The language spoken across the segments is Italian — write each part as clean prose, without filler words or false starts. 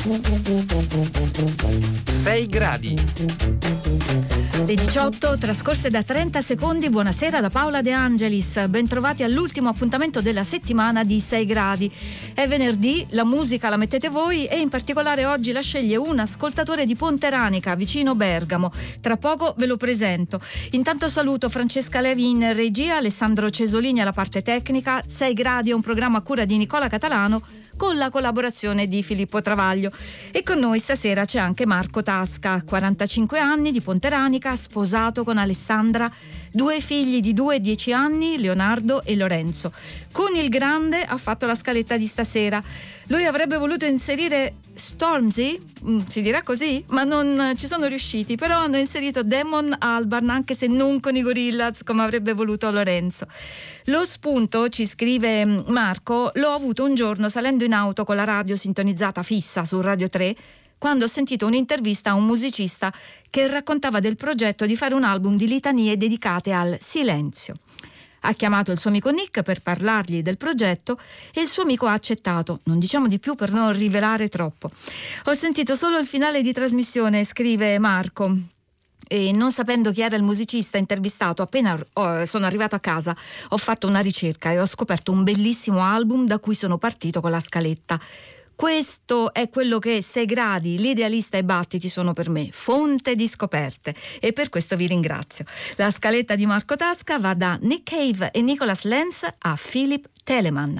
6 gradi. Le 18 trascorse da 30 secondi. Buonasera da Paola De Angelis. Bentrovati all'ultimo appuntamento della settimana di 6 gradi. È venerdì, la musica la mettete voi e in particolare oggi la sceglie un ascoltatore di Ponteranica, vicino Bergamo. Tra poco ve lo presento. Intanto saluto Francesca Levi in regia, Alessandro Cesolini alla parte tecnica. 6 gradi è un programma a cura di Nicola Catalano con la collaborazione di Filippo Travaglio. E con noi stasera c'è anche Marco Tasca, 45 anni, di Ponteranica, sposato con Alessandra, 2 figli di 2 e 10 anni, Leonardo e Lorenzo. Con il grande ha fatto la scaletta di stasera. Lui avrebbe voluto inserire Stormzy, si dirà così, ma non ci sono riusciti, però hanno inserito Damon Albarn, anche se non con i Gorillaz come avrebbe voluto Lorenzo. Lo spunto, ci scrive Marco, l'ho avuto un giorno salendo in auto con la radio sintonizzata fissa su Radio 3, quando ho sentito un'intervista a un musicista che raccontava del progetto di fare un album di litanie dedicate al silenzio. Ha chiamato il suo amico Nick per parlargli del progetto e il suo amico ha accettato. Non diciamo di più per non rivelare troppo. Ho sentito solo il finale di trasmissione, scrive Marco. E non sapendo chi era il musicista intervistato, appena sono arrivato a casa ho fatto una ricerca e ho scoperto un bellissimo album da cui sono partito con la scaletta. Questo è quello che 6 gradi, l'idealista e Battiti sono per me, fonte di scoperte, e per questo vi ringrazio. La scaletta di Marco Tasca va da Nick Cave e Nicholas Lenz a Philip Telemann.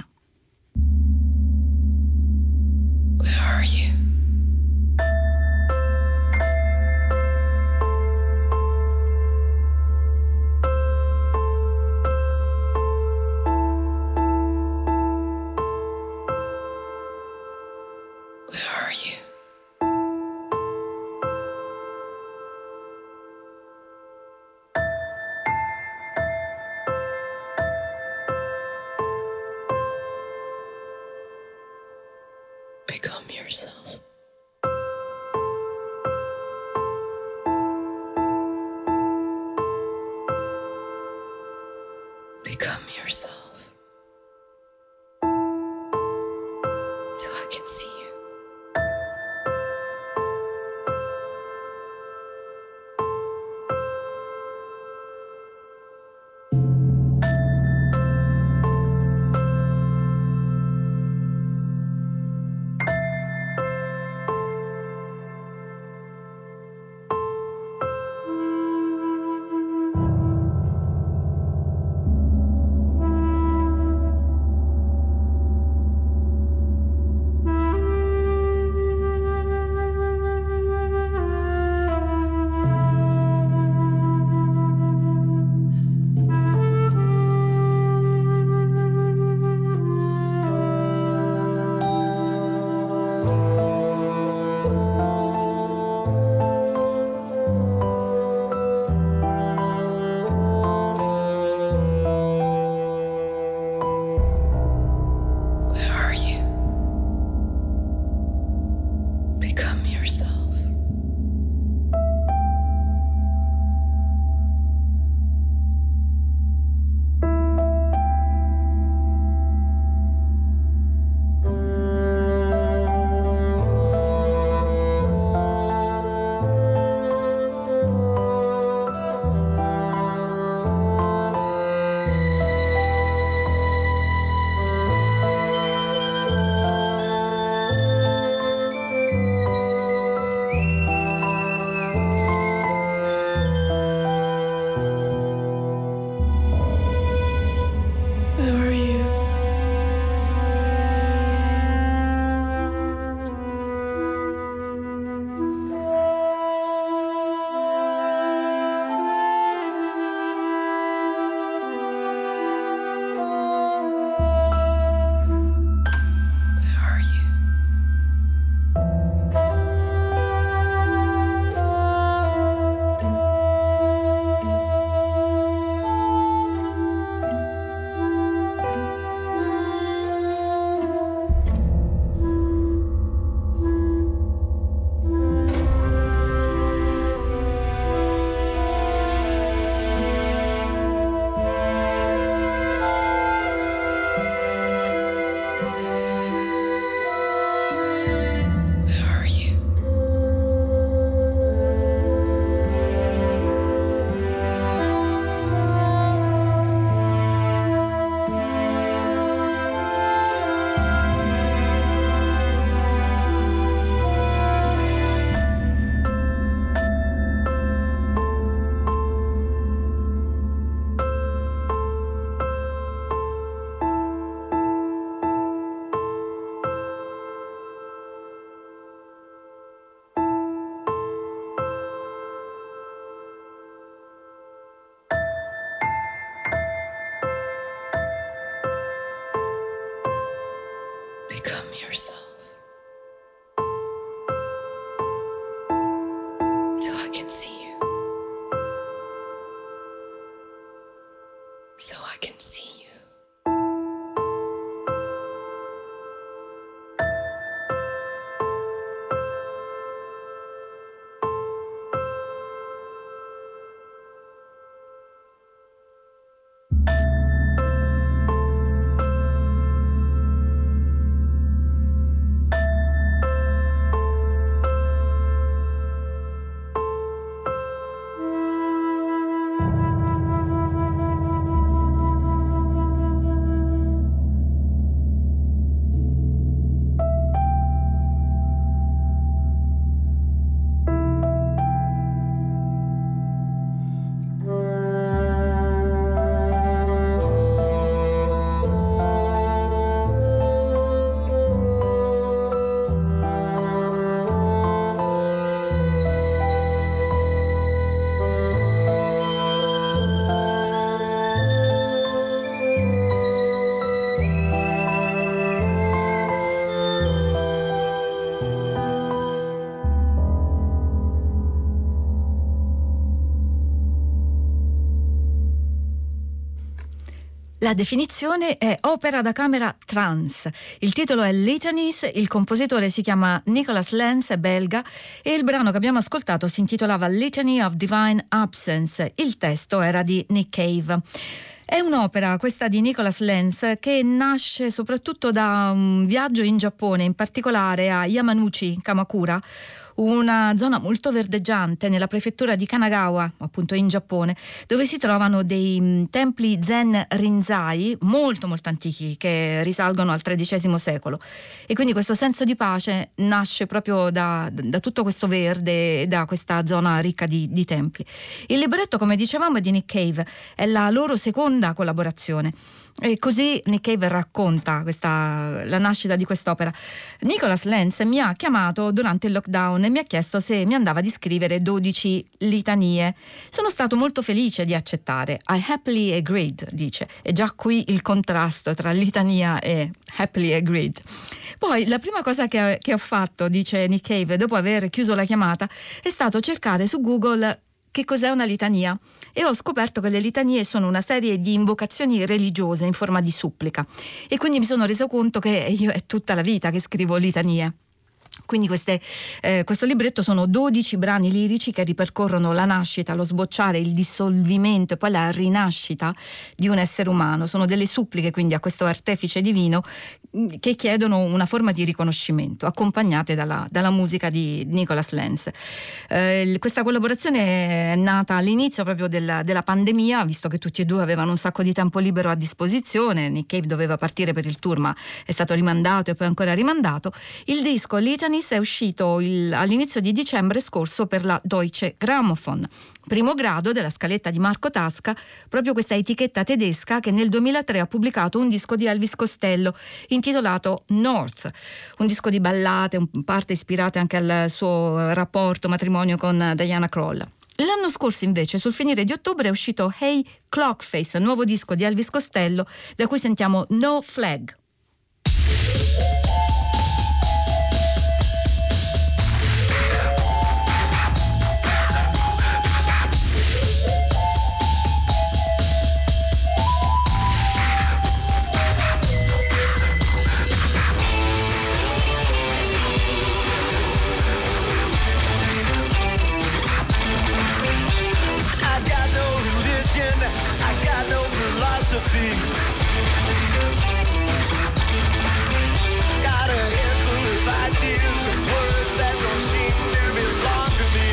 Where are you? Where are you? Become yourself. Become yourself. So I can see you. yourself. So I can see you. So I can see you. La definizione è opera da camera trance. Il titolo è Litanies, il compositore si chiama Nicholas Lenz, è belga, e il brano che abbiamo ascoltato si intitolava Litany of Divine Absence. Il testo era di Nick Cave. È un'opera, questa di Nicholas Lenz, che nasce soprattutto da un viaggio in Giappone, in particolare a Yamanouchi, Kamakura, una zona molto verdeggiante nella prefettura di Kanagawa, appunto in Giappone, dove si trovano dei templi Zen Rinzai molto molto antichi che risalgono al XIII secolo, e quindi questo senso di pace nasce proprio da tutto questo verde e da questa zona ricca di templi. Il libretto, come dicevamo, è di Nick Cave, è la loro seconda collaborazione. E così Nick Cave racconta la nascita di quest'opera. Nicholas Lenz mi ha chiamato durante il lockdown e mi ha chiesto se mi andava di scrivere 12 litanie. Sono stato molto felice di accettare. I happily agreed, dice. E già qui il contrasto tra litania e happily agreed. Poi la prima cosa che ho fatto, dice Nick Cave, dopo aver chiuso la chiamata, è stato cercare su Google che cos'è una litania, e ho scoperto che le litanie sono una serie di invocazioni religiose in forma di supplica, e quindi mi sono reso conto che io è tutta la vita che scrivo litanie. Quindi questo libretto sono 12 brani lirici che ripercorrono la nascita, lo sbocciare, il dissolvimento e poi la rinascita di un essere umano. Sono delle suppliche quindi a questo artefice divino che chiedono una forma di riconoscimento, accompagnate dalla musica di Nicholas Lenz. Questa collaborazione è nata all'inizio proprio della pandemia, visto che tutti e due avevano un sacco di tempo libero a disposizione. Nick Cave doveva partire per il tour, ma è stato rimandato e poi ancora rimandato. Il disco Litanies è uscito all'inizio di dicembre scorso per la Deutsche Grammophon, primo grado della scaletta di Marco Tasca, proprio questa etichetta tedesca che nel 2003 ha pubblicato un disco di Elvis Costello intitolato North, un disco di ballate, in parte ispirate anche al suo rapporto matrimonio con Diana Krall. L'anno scorso invece, sul finire di ottobre, è uscito Hey Clockface, nuovo disco di Elvis Costello, da cui sentiamo No Flag. Got a handful of ideas and words that don't seem to belong to me.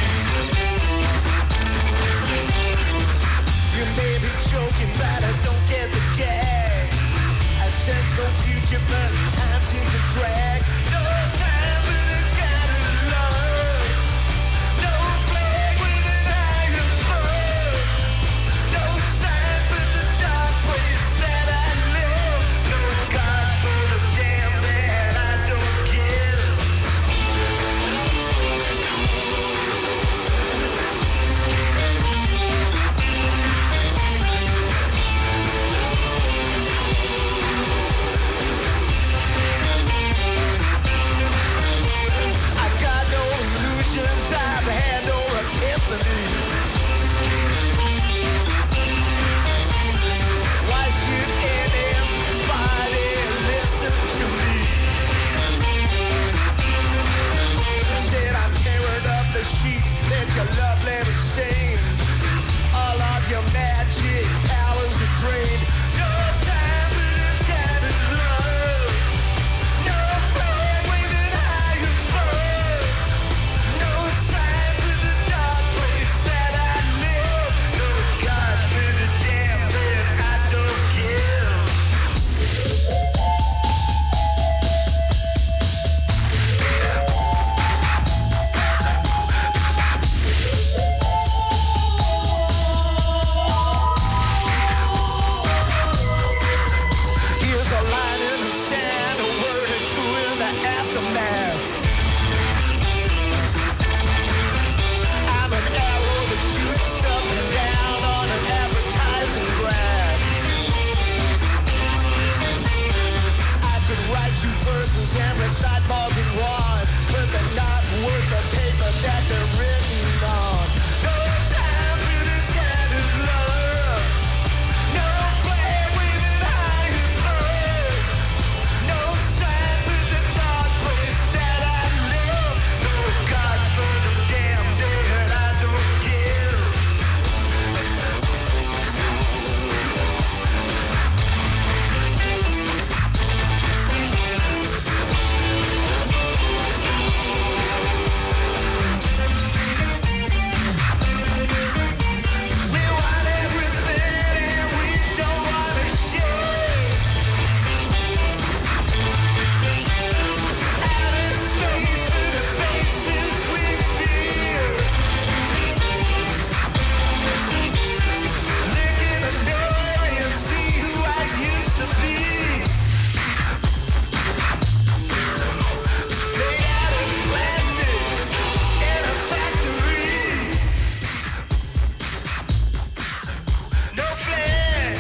You may be joking, but I don't get the gag. I sense no future, but time seems to drag. No time for this kind of love. No flag waving high above. No sign for the dark place that I live. No God for the damn that I don't give. write you verses and recite more than one, but they're not worth the paper that they're written on. No time for this kind of love. No flame waving high and burn. No sign for the dark place that I love. No God for the damn day that I don't give. We want everything and we don't want to share. Outer space for the faces we fear. Look in the mirror and see who I used to be. Made out of plastic in a factory. No flare.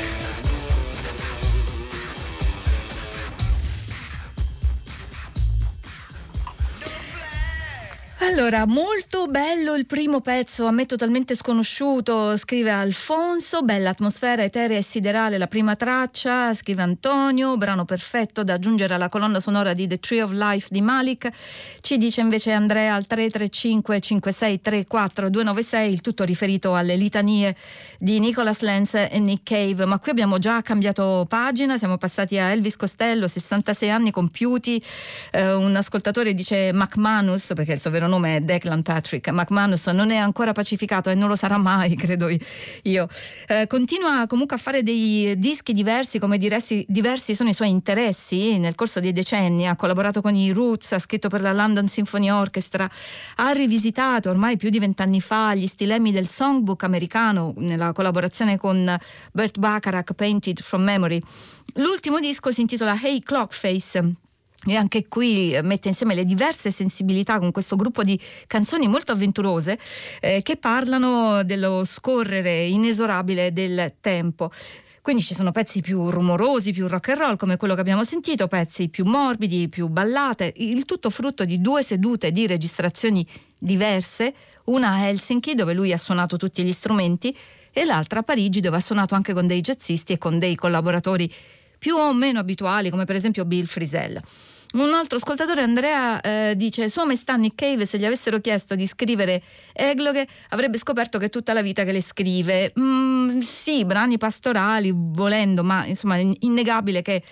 Allora, molto bello il primo pezzo, a me totalmente sconosciuto, scrive Alfonso, bella atmosfera eterea e siderale la prima traccia, scrive Antonio, brano perfetto da aggiungere alla colonna sonora di The Tree of Life di Malik. Ci dice invece Andrea al 335 5634 296, il tutto riferito alle litanie di Nicholas Lenz e Nick Cave, ma qui abbiamo già cambiato pagina, siamo passati a Elvis Costello, 66 anni compiuti. Un ascoltatore dice McManus, perché il suo vero nome è Declan Patrick McManus, non è ancora pacificato e non lo sarà mai, credo io. Continua comunque a fare dei dischi diversi, come diversi sono i suoi interessi nel corso dei decenni. Ha collaborato con i Roots, ha scritto per la London Symphony Orchestra, ha rivisitato ormai più di 20 anni fa gli stilemi del songbook americano nella collaborazione con Burt Bacharach, Painted from Memory. L'ultimo disco si intitola Hey Clockface e anche qui mette insieme le diverse sensibilità con questo gruppo di canzoni molto avventurose che parlano dello scorrere inesorabile del tempo. Quindi ci sono pezzi più rumorosi, più rock and roll come quello che abbiamo sentito, pezzi più morbidi, più ballate, il tutto frutto di 2 sedute di registrazioni diverse, una a Helsinki dove lui ha suonato tutti gli strumenti e l'altra a Parigi dove ha suonato anche con dei jazzisti e con dei collaboratori più o meno abituali come per esempio Bill Frisell. Un altro ascoltatore, Andrea, dice: Sua Maestà Nick Cave, se gli avessero chiesto di scrivere egloghe, avrebbe scoperto che è tutta la vita che le scrive. Sì, brani pastorali, volendo, ma insomma è innegabile che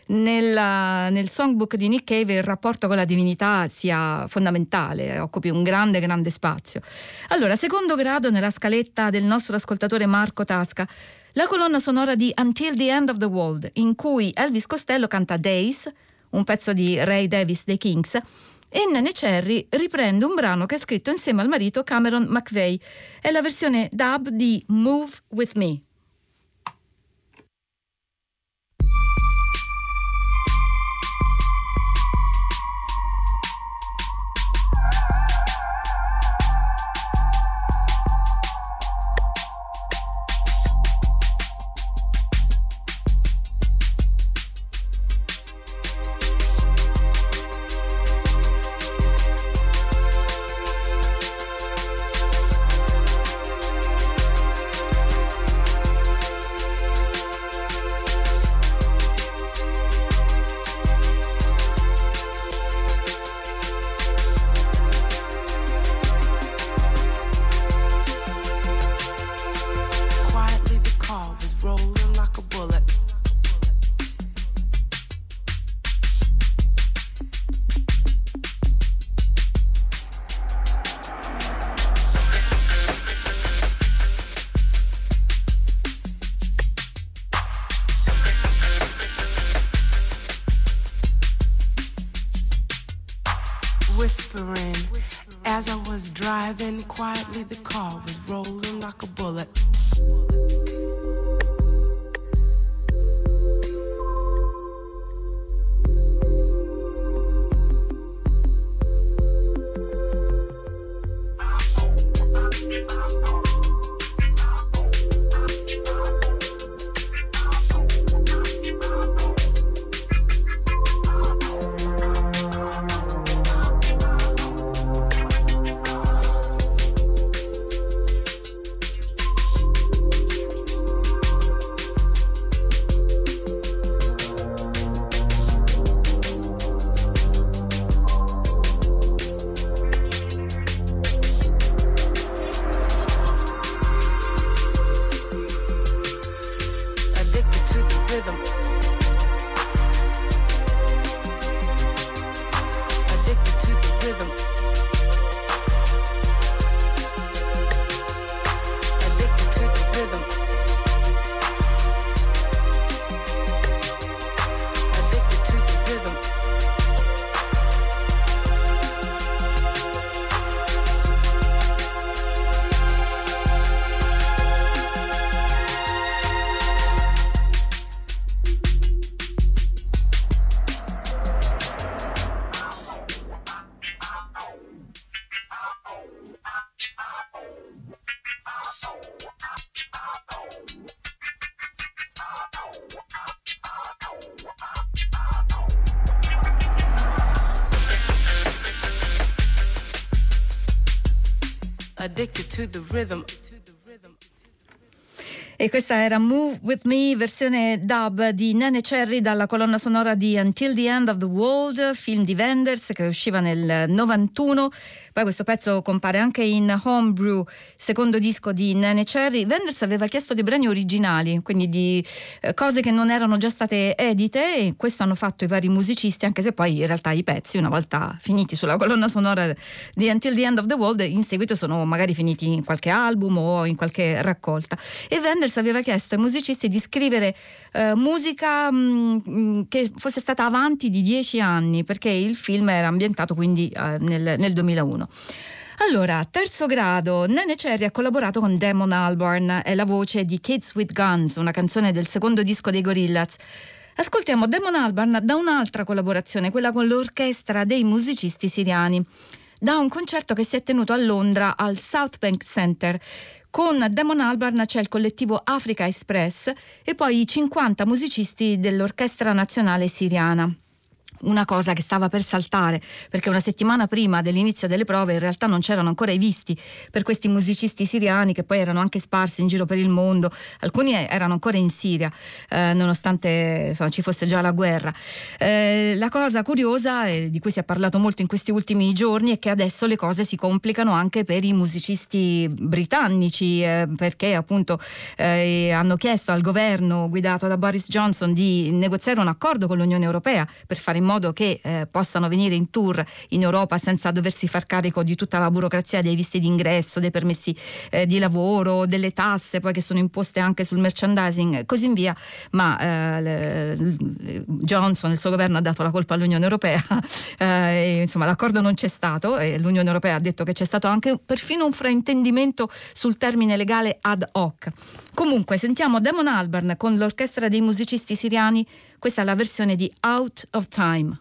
nel songbook di Nick Cave il rapporto con la divinità sia fondamentale, occupi un grande spazio. Allora, secondo grado nella scaletta del nostro ascoltatore Marco Tasca, la colonna sonora di Until the End of the World, in cui Elvis Costello canta Days, un pezzo di Ray Davies dei Kings, e Nene Cherry riprende un brano che ha scritto insieme al marito Cameron McVeigh. È la versione dub di Move With Me. Whispering as I was driving quietly, the car was rolling like a bullet. addicted to the rhythm. E questa era Move With Me, versione dub di Nene Cherry dalla colonna sonora di Until the End of the World, film di Wenders che usciva nel 91. Poi questo pezzo compare anche in Homebrew, secondo disco di Nene Cherry. Wenders aveva chiesto dei brani originali, quindi di cose che non erano già state edite, e questo hanno fatto i vari musicisti, anche se poi in realtà i pezzi, una volta finiti sulla colonna sonora di Until the End of the World, in seguito sono magari finiti in qualche album o in qualche raccolta. E Wenders aveva chiesto ai musicisti di scrivere musica che fosse stata avanti di 10 anni, perché il film era ambientato quindi nel 2001. Allora, terzo grado, Nene Cherry ha collaborato con Damon Albarn, è la voce di Kids with Guns, una canzone del secondo disco dei Gorillaz. Ascoltiamo Damon Albarn da un'altra collaborazione, quella con l'orchestra dei musicisti siriani, da un concerto che si è tenuto a Londra al South Bank Center. Con Damon Albarn c'è il collettivo Africa Express e poi i 50 musicisti dell'Orchestra Nazionale Siriana. Una cosa che stava per saltare, perché una settimana prima dell'inizio delle prove in realtà non c'erano ancora i visti per questi musicisti siriani, che poi erano anche sparsi in giro per il mondo. Alcuni erano ancora in Siria, nonostante insomma, ci fosse già la guerra. La cosa curiosa, di cui si è parlato molto in questi ultimi giorni, è che adesso le cose si complicano anche per i musicisti britannici, perché appunto hanno chiesto al governo guidato da Boris Johnson di negoziare un accordo con l'Unione Europea per fare in modo che possano venire in tour in Europa senza doversi far carico di tutta la burocrazia dei visti d'ingresso, dei permessi di lavoro, delle tasse poi che sono imposte anche sul merchandising e così via, ma Johnson, il suo governo, ha dato la colpa all'Unione Europea e, insomma, l'accordo non c'è stato e l'Unione Europea ha detto che c'è stato anche perfino un fraintendimento sul termine legale ad hoc. Comunque sentiamo Damon Albarn con l'orchestra dei musicisti siriani. Questa è la versione di Out of Time.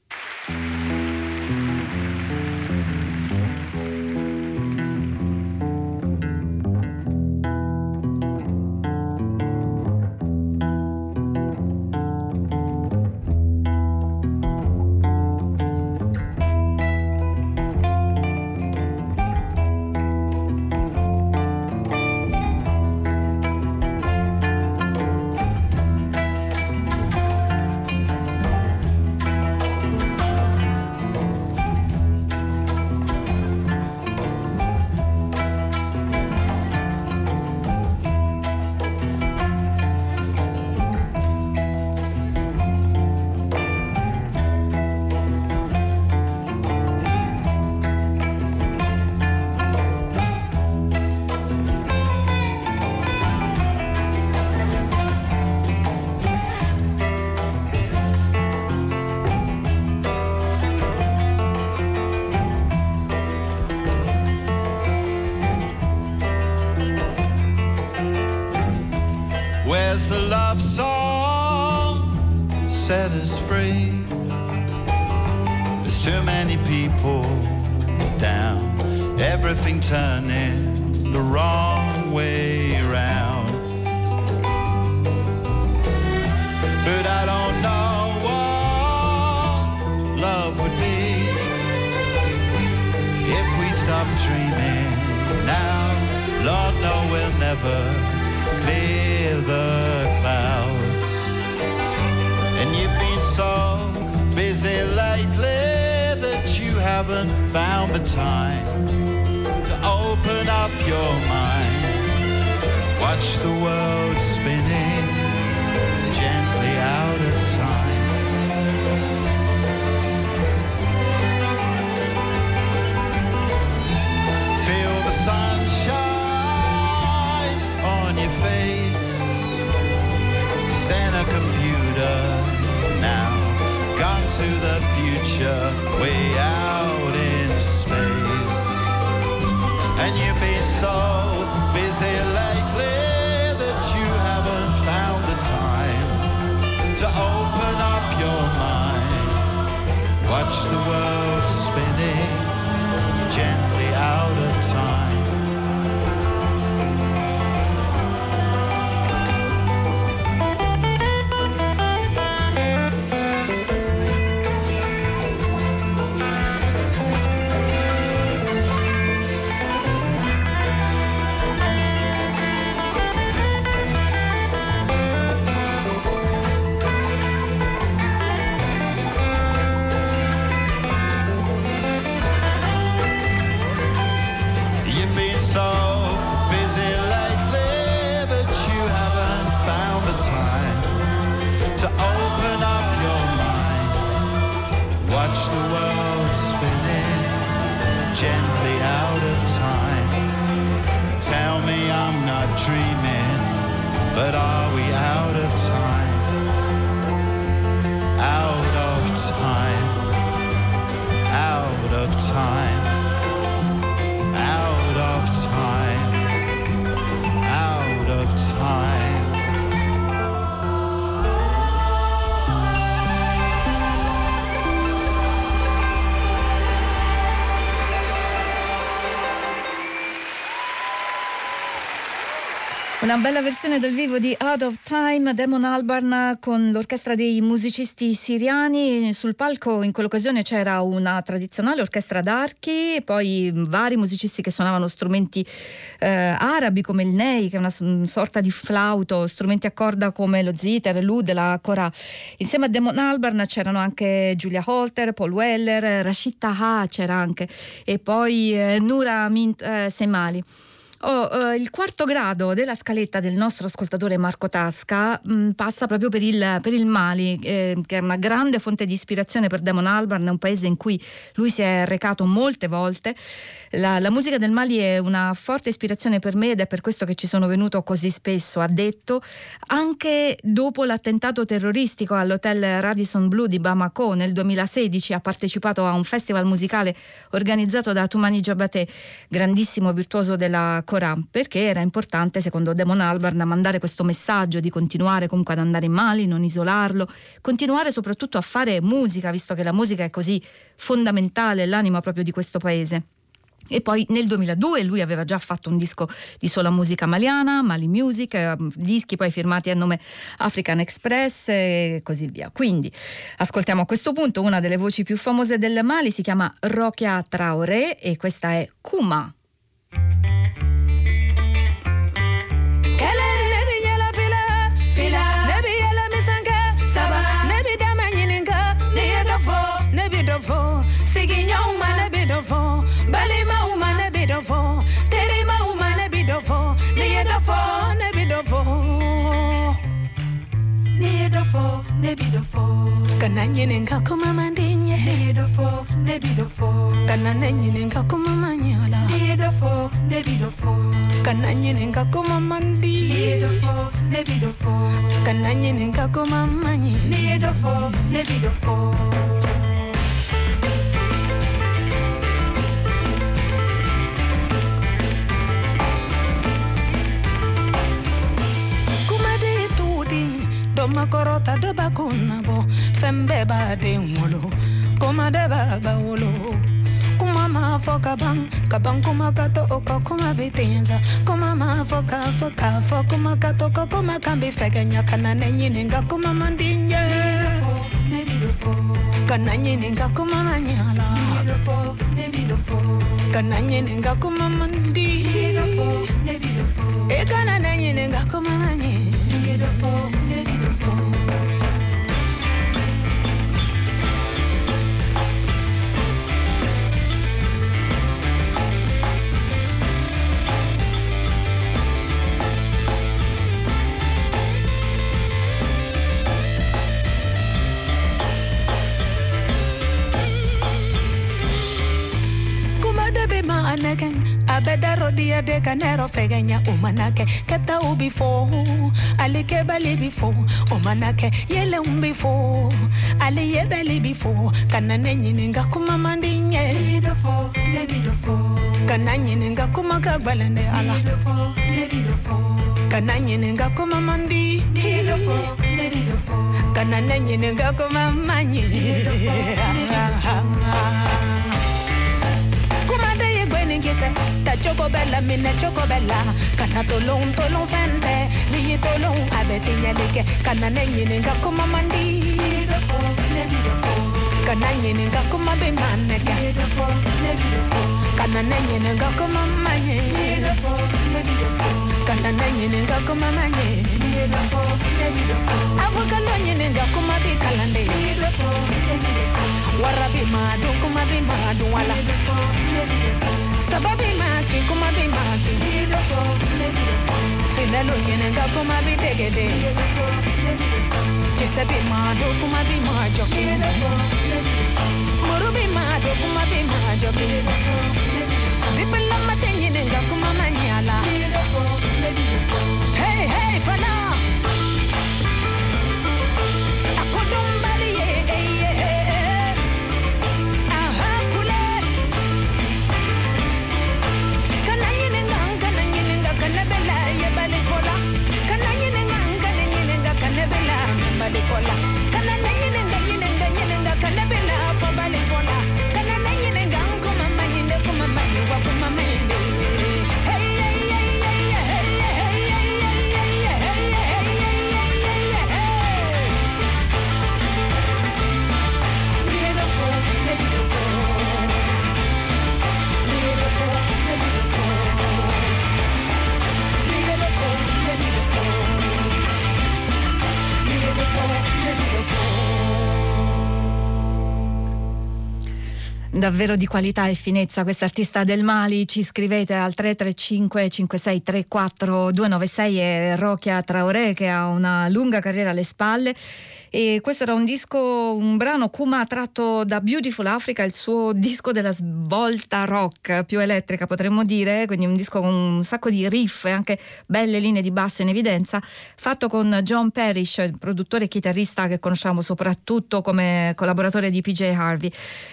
Where's the love song set us free? There's too many people down, everything turning the wrong way round. But I don't know what love would be if we stop dreaming now. Lord, no, we'll never clear the clouds. And you've been so busy lately that you haven't found the time to open up your mind. Watch the world spinning gently out of time. Feel the sunshine on your face. Stand a computer now, gone to the future, way out in space. And you've been so busy lately that you haven't found the time to open up your mind. Watch the world spinning gently out of time. watch the world spinning gently out of time. Tell me I'm not dreaming, but are we out of time? Out of time, out of time, out of time, out of time. Una bella versione dal vivo di Out of Time, Damon Albarn con l'orchestra dei musicisti siriani. Sul palco in quell'occasione c'era una tradizionale orchestra d'archi, poi vari musicisti che suonavano strumenti arabi come il ney, che è una sorta di flauto, strumenti a corda come lo zither, l'oud, la korah. Insieme a Damon Albarn c'erano anche Julia Holter, Paul Weller, Rashid Taha c'era anche, e poi Noura Mint Semali. Il quarto grado della scaletta del nostro ascoltatore Marco Tasca passa proprio per il Mali, che è una grande fonte di ispirazione per Damon Albarn, è un paese in cui lui si è recato molte volte. La musica del Mali è una forte ispirazione per me ed è per questo che ci sono venuto così spesso, ha detto. Anche dopo l'attentato terroristico all'hotel Radisson Blu di Bamako nel 2016 ha partecipato a un festival musicale organizzato da Toumani Diabaté, grandissimo virtuoso della Korah, perché era importante secondo Damon Albarn mandare questo messaggio di continuare comunque ad andare in Mali, non isolarlo, continuare soprattutto a fare musica, visto che la musica è così fondamentale, l'anima proprio di questo paese. E poi nel 2002 lui aveva già fatto un disco di sola musica maliana, Mali Music, dischi poi firmati a nome African Express e così via. Quindi ascoltiamo a questo punto una delle voci più famose del Mali, si chiama Rokia Traoré e questa è Kuma. Kananyine ngakuma mandinye nedofo nebidofo kananyine ngakuma manyola nedofo nebidofo kananyine ngakuma mandi nedofo nebidofo kananyine ngakuma manyi nedofo nebidofo. Makorota de bakuna bo fembe ba de ngolo koma de baba wolo kuma ma foka bang kuma kato oko kuma bitenza kuma ma foka kuma kato kuma kambi feganya kana nenyinga kuma mandinye kana nyinga kuma manyala kana nyinga kuma mandi e kana nenyinga kuma manyi abeda rodia de canero fegenya umanake keta ubifo alike bali bifo umanake yele umbifo ali yebeli bifo kanane nyininga kuma mandinye bidofo ne bidofo kananye ninga kuma kagbalende ala bidofo ne bidofo kananye ninga kuma mandi bidofo ne bidofo kanane nyininga kuma manyi bidofo ne bidofo. Ta choco bella minne choco bella kana tolong fende ni tolong abeti nyalike kana nenyi nga kuma mandi kana nenyi nga kuma be maneka kana nenyi nga kuma manye kana nenyi nga kuma manye avoka lonyi nga kuma be kalande warabi madu kuma be madu wala sababi maki kuma bi maki finalo yenenga kuma bi degede kisabi madu kuma bi majo jogi dipala matenye nenga kuma manyala hey hey fala akodombali aha kule kananye nenga kanabela ye bale fola kananye nenga kanabela bale fola kananye nenga kanabela fo bale fola kananye nenga kuma manyinde kuma manye wa kuma manyinde hey hey hey hey hey Davvero di qualità e finezza questa artista del Mali. Ci scrivete al 335 5634 296 e Rokia Traoré, che ha una lunga carriera alle spalle, e questo era un brano Kuma tratto da Beautiful Africa, il suo disco della svolta rock più elettrica, potremmo dire, quindi un disco con un sacco di riff e anche belle linee di basso in evidenza, fatto con John Parrish, il produttore e chitarrista che conosciamo soprattutto come collaboratore di PJ Harvey.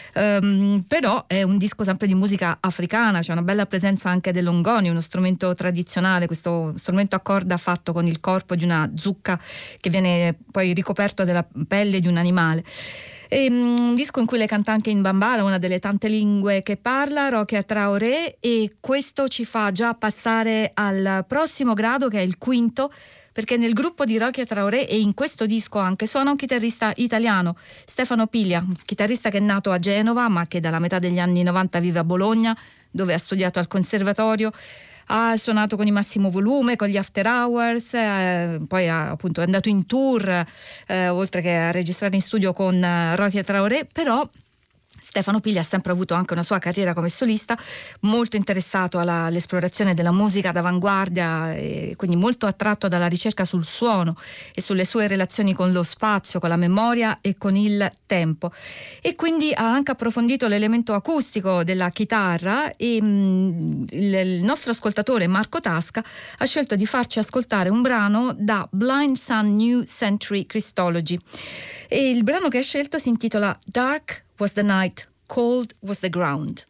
Però è un disco sempre di musica africana, c'è una bella presenza anche dell'ongoni, uno strumento tradizionale, questo strumento a corda fatto con il corpo di una zucca che viene poi ricoperto della pelle di un animale. È un disco in cui lei canta anche in bambara, una delle tante lingue che parla, Rokia Traoré, e questo ci fa già passare al prossimo grado, che è il quinto, perché nel gruppo di Rokia Traoré e in questo disco anche suona un chitarrista italiano, Stefano Piglia, un chitarrista che è nato a Genova ma che dalla metà degli anni 90 vive a Bologna, dove ha studiato al conservatorio, ha suonato con i Massimo Volume, con gli After Hours, poi appunto è andato in tour, oltre che a registrare in studio con Rokia Traoré, però Stefano Piglia ha sempre avuto anche una sua carriera come solista, molto interessato all'esplorazione della musica d'avanguardia e quindi molto attratto dalla ricerca sul suono e sulle sue relazioni con lo spazio, con la memoria e con il tempo, e quindi ha anche approfondito l'elemento acustico della chitarra, e il nostro ascoltatore Marco Tasca ha scelto di farci ascoltare un brano da Blind Sun New Century Christology, e il brano che ha scelto si intitola Dark Was the Night, Cold Was the Ground.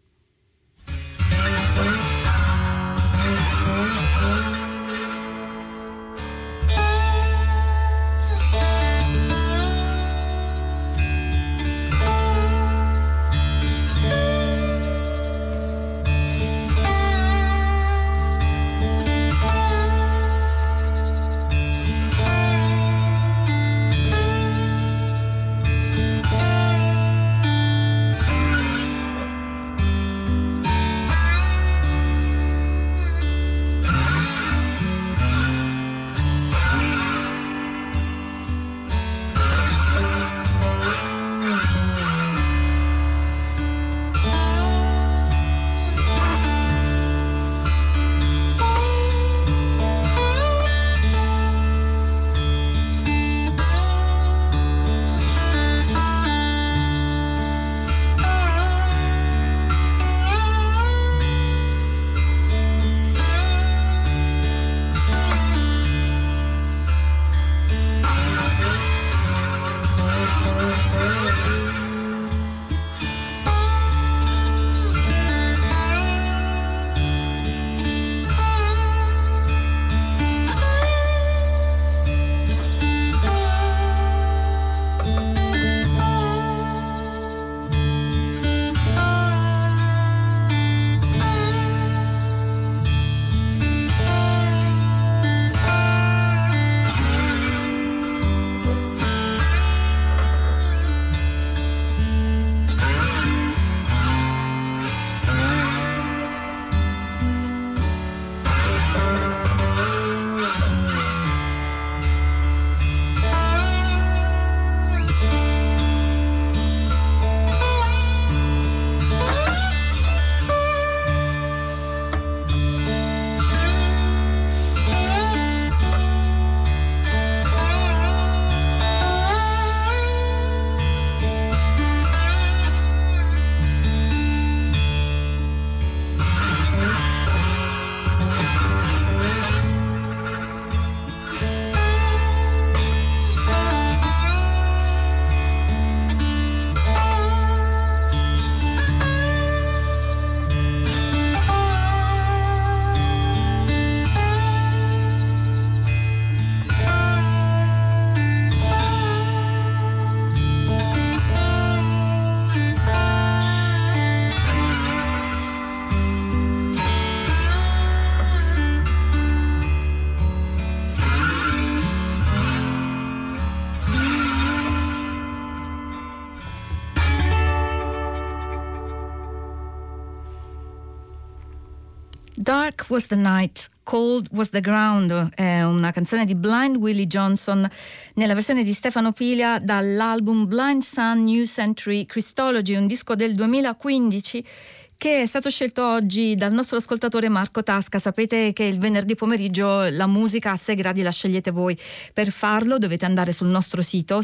Dark Was the Night, Cold Was the Ground è una canzone di Blind Willie Johnson nella versione di Stefano Pilia dall'album Blind Sun New Century Christology, un disco del 2015 che è stato scelto oggi dal nostro ascoltatore Marco Tasca. Sapete che il venerdì pomeriggio la musica a 6 gradi la scegliete voi. Per farlo dovete andare sul nostro sito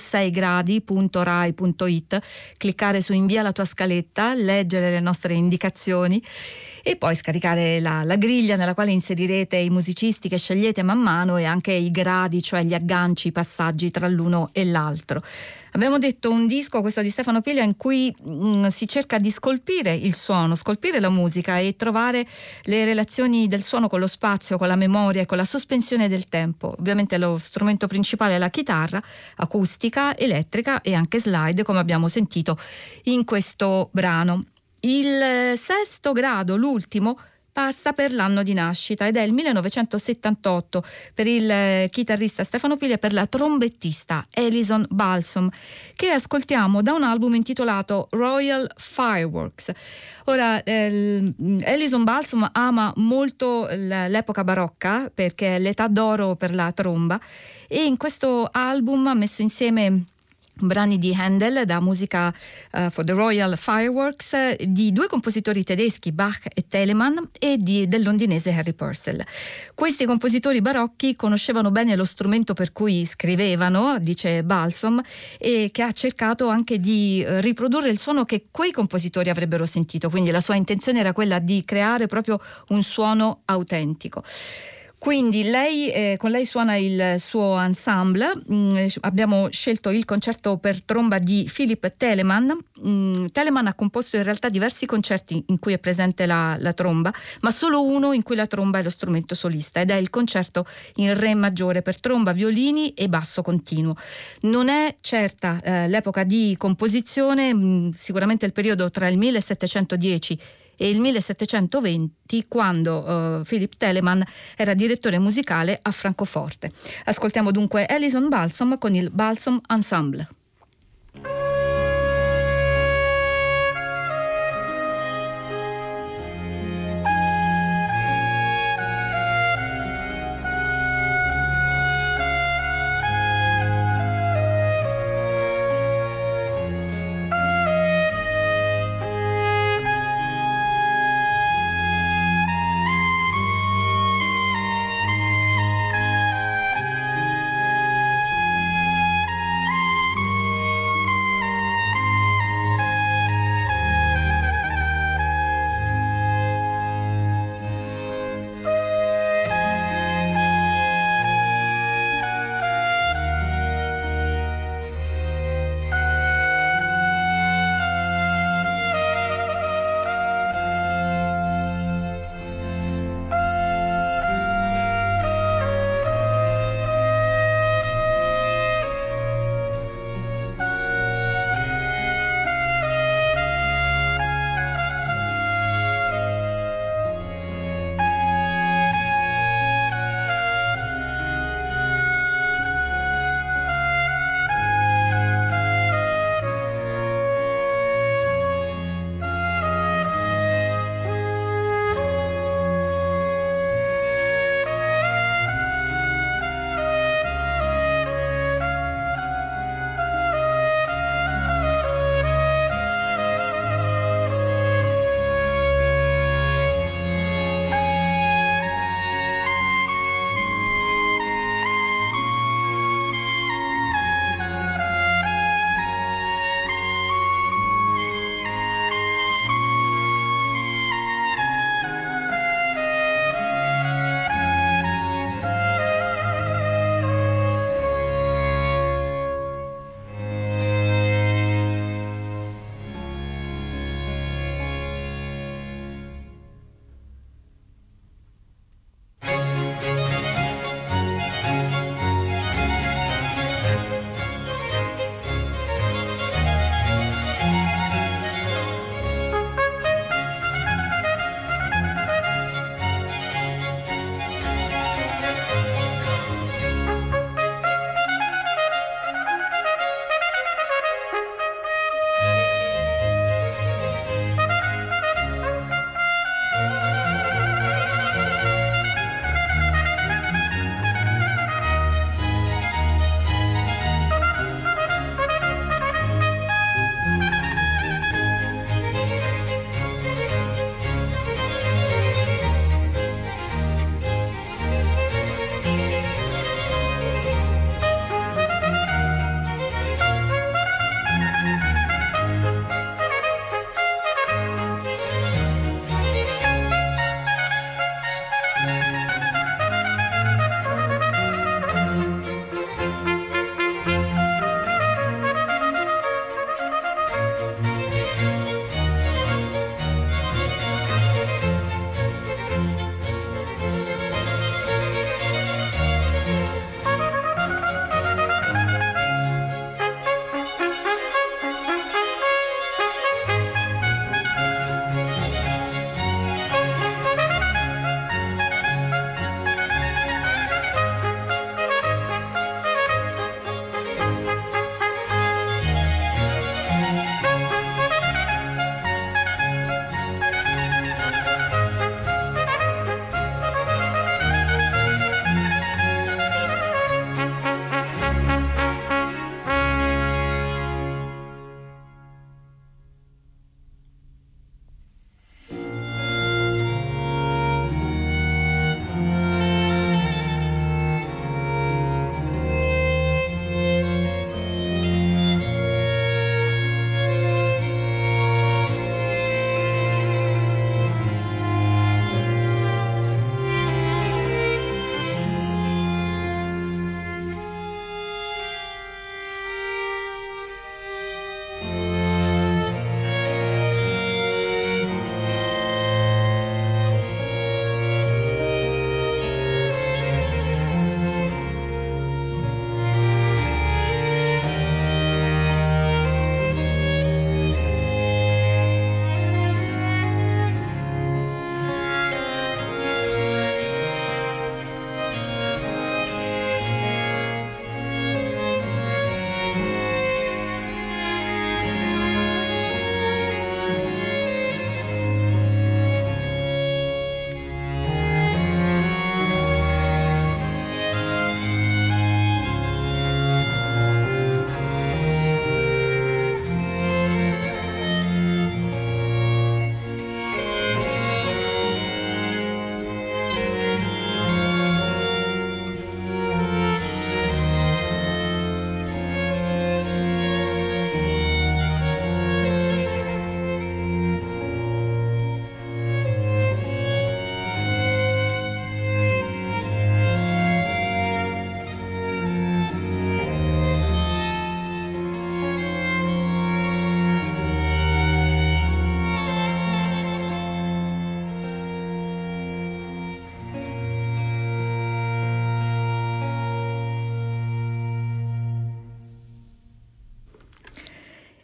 6gradi.rai.it, cliccare su invia la tua scaletta, leggere le nostre indicazioni e poi scaricare la griglia nella quale inserirete i musicisti che scegliete man mano e anche i gradi, cioè gli agganci, i passaggi tra l'uno e l'altro. Abbiamo detto un disco, questo di Stefano Pilia, in cui si cerca di scolpire il suono, scolpire la musica e trovare le relazioni del suono con lo spazio, con la memoria e con la sospensione del tempo. Ovviamente lo strumento principale è la chitarra, acustica, elettrica e anche slide, come abbiamo sentito in questo brano. Il sesto grado, l'ultimo, passa per l'anno di nascita ed è il 1978 per il chitarrista Stefano Pilia e per la trombettista Alison Balsom, che ascoltiamo da un album intitolato Royal Fireworks. Ora, Alison Balsom ama molto l'epoca barocca perché è l'età d'oro per la tromba e in questo album ha messo insieme brani di Handel da musica for the Royal Fireworks di due compositori tedeschi, Bach e Telemann, e del londinese Harry Purcell. Questi compositori barocchi conoscevano bene lo strumento per cui scrivevano, dice Balsom, e che ha cercato anche di riprodurre il suono che quei compositori avrebbero sentito, quindi la sua intenzione era quella di creare proprio un suono autentico. Quindi con lei suona il suo ensemble. Abbiamo scelto il concerto per tromba di Philipp Telemann. Telemann ha composto in realtà diversi concerti in cui è presente la tromba, ma solo uno in cui la tromba è lo strumento solista, ed è il concerto in re maggiore per tromba, violini e basso continuo. Non è certa l'epoca di composizione, sicuramente il periodo tra il 1710 e il 1720, quando Philipp Telemann era direttore musicale a Francoforte. Ascoltiamo dunque Alison Balsom con il Balsom Ensemble.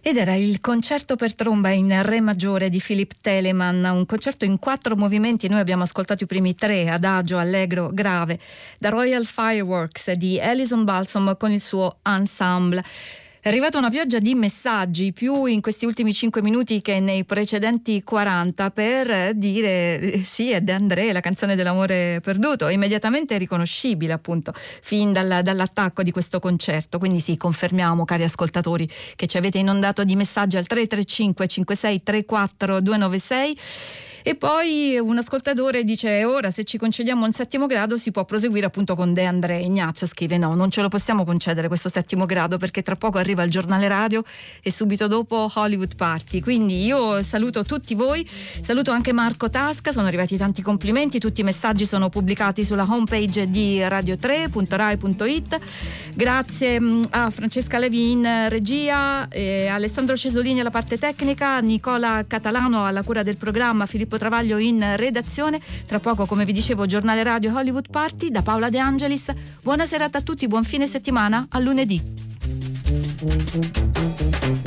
Ed era il concerto per tromba in re maggiore di Philip Telemann, un concerto in 4 movimenti. Noi abbiamo ascoltato i primi 3, adagio, allegro, grave, da Royal Fireworks di Alison Balsom con il suo ensemble. È arrivata una pioggia di messaggi, più in questi ultimi 5 minuti che nei precedenti 40, per dire sì, è De André, la canzone dell'amore perduto, immediatamente riconoscibile appunto fin dall'attacco di questo concerto. Quindi sì, confermiamo, cari ascoltatori, che ci avete inondato di messaggi al 335 56 34 296. E poi un ascoltatore dice: ora se ci concediamo un 7° grado si può proseguire appunto con De André. Ignazio scrive: no, non ce lo possiamo concedere questo 7° grado, perché tra poco arriva il giornale radio e subito dopo Hollywood Party. Quindi io saluto tutti voi, saluto anche Marco Tasca, sono arrivati tanti complimenti, tutti i messaggi sono pubblicati sulla homepage di radio3.rai.it. Grazie a Francesca Levi in regia, Alessandro Cesolini alla parte tecnica, Nicola Catalano alla cura del programma, Filippo Travaglio in redazione. Tra poco, come vi dicevo, giornale radio Hollywood Party da Paola De Angelis. Buona serata a tutti, buon fine settimana, a lunedì.